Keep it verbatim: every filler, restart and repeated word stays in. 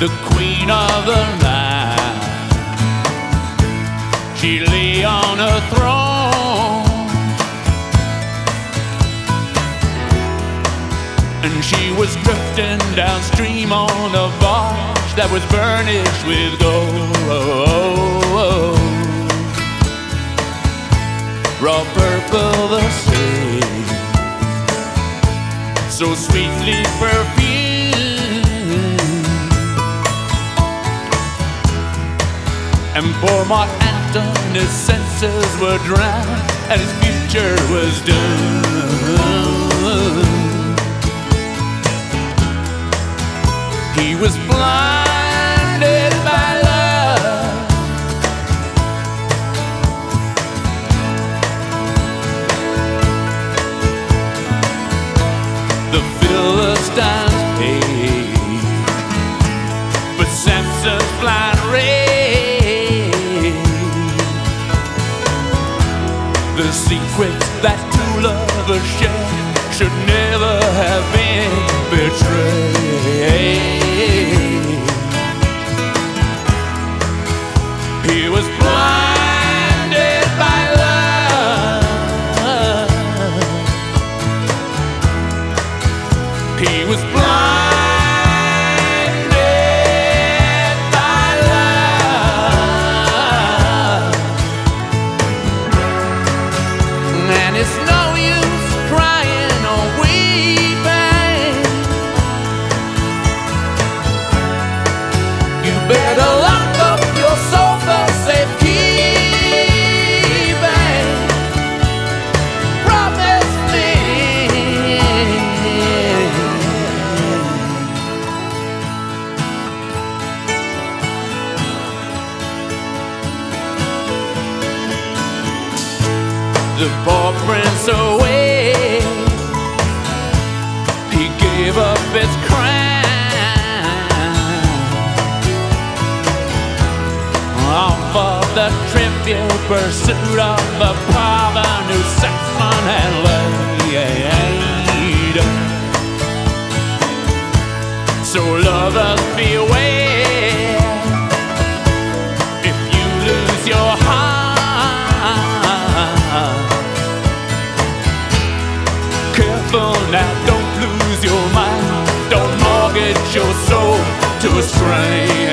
the queen of the night. She lay on a throne, and she was drifting downstream on a barge that was burnished with gold. Raw purple the sea, so sweetly perfumed, and poor Mark Antony's senses were drowned, and his future was doomed. He was blinded by love, the Philistines paid for Samson's blind rage. The secrets that two lovers shared should never have been betrayed. He was blinded by love. He was blinded by love. And it's no use crying or weeping. You better lock up your soul for safekeeping. Promise me. The poor prince away, he gave up his crown, all for the trivial pursuit of the parvenu Saxon had laid. So lovers beware, if you lose your heart, careful now, don't lose your mind, don't mortgage your soul to a stranger.